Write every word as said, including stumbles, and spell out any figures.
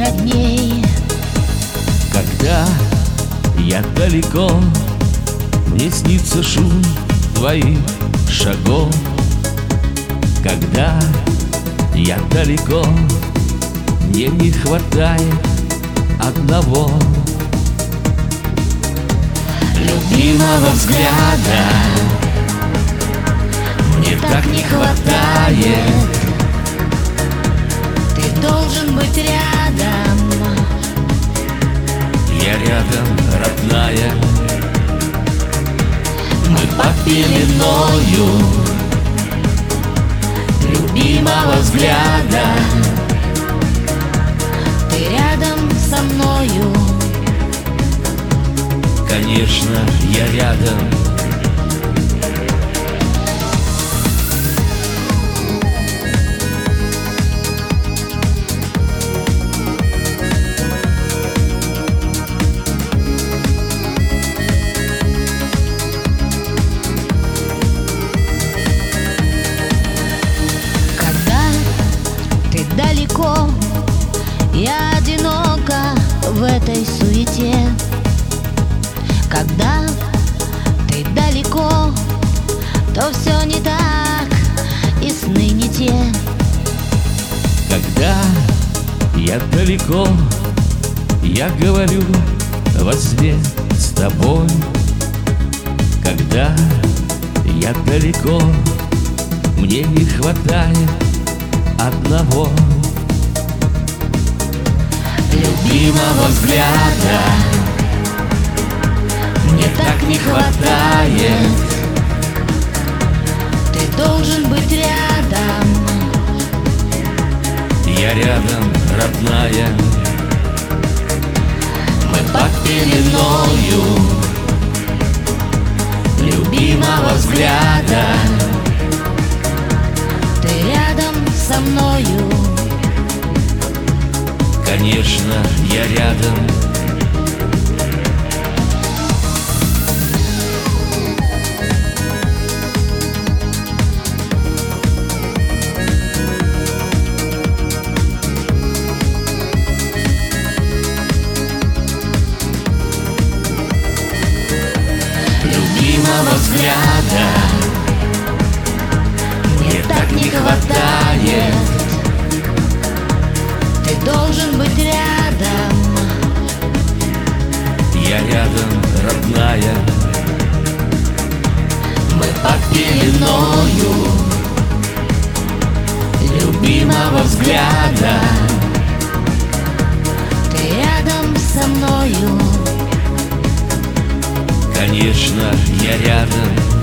родней. Когда я далеко, мне снится шум твоих шагов. Когда я далеко, мне не хватает одного любимого взгляда. Мне так не хватает. Ты должен быть рядом. Я рядом, родная. Мы под пеленою любимого взгляда. Ты рядом со мною. Конечно, я рядом. Далеко, я одинока в этой суете. Когда ты далеко, то все не так, и сны не те. Когда я далеко, я говорю во сне с тобой. Когда я далеко, мне не хватает одного любимого взгляда. Мне так не хватает. Ты должен быть рядом. Я рядом, родная. Мы под пеленою любимого взгляда. Ты рядом со мною. Конечно, я рядом. Любимого взгляда мне так не хватает. Ты должен быть рядом. Я рядом, родная. Мы под пеленою любимого взгляда. Ты рядом со мною. Конечно, я рядом.